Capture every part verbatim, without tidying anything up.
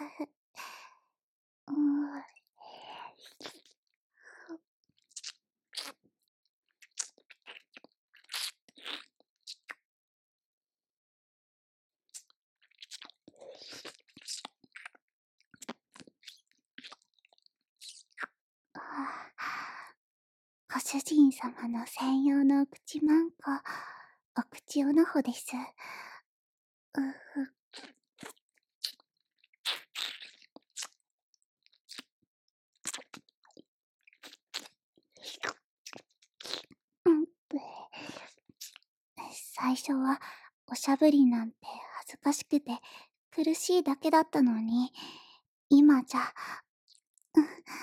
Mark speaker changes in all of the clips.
Speaker 1: うん。ご主人様の専用のお口マンコ、お口おのほです。うふ。うん、最初はおしゃぶりなんて恥ずかしくて苦しいだけだったのに、今じゃ、うん、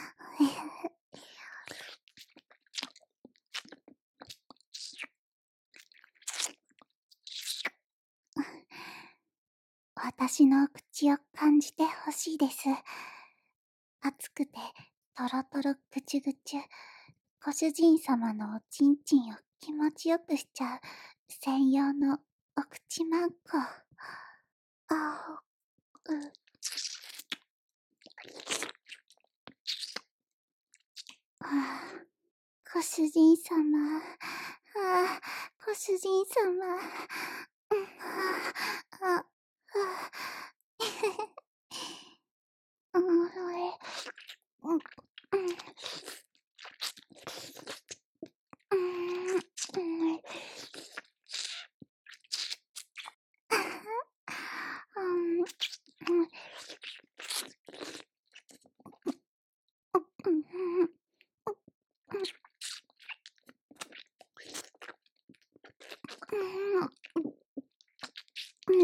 Speaker 1: 私の口を感じてほしいです。熱くてトロトロぐちゅぐちゅ、ご主人様のおちんちんを気持ちよくしちゃう専用のお口マンコ。あう、ああ、ご主人様、ああ、ご主人様、うん、ああ、ああ、うん、それ、うん、うん、うん、うん、うん、うん、うん、うん、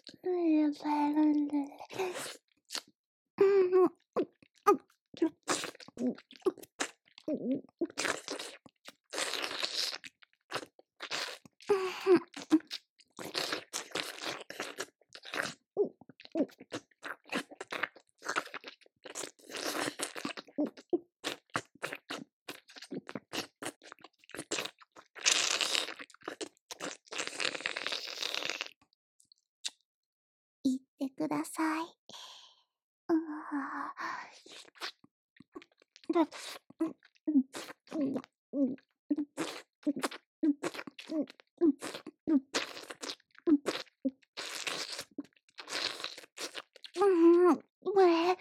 Speaker 1: 言ってください。うわうん、え、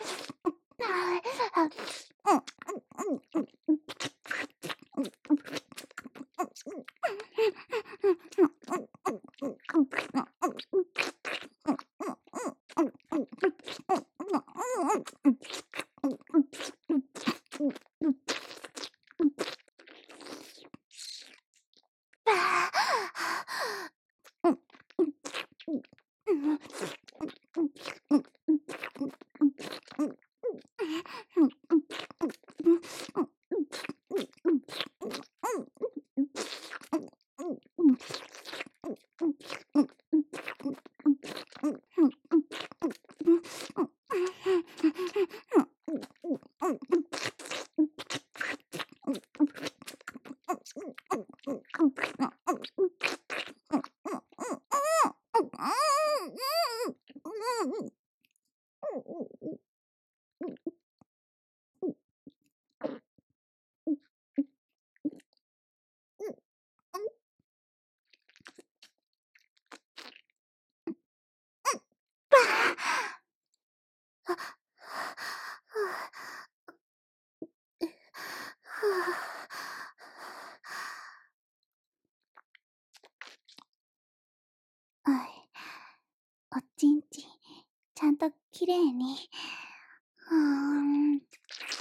Speaker 1: はい。おちんちん、ちゃんときれいに。うーん。う、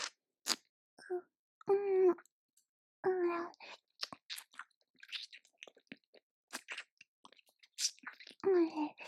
Speaker 1: うん、うん、うん。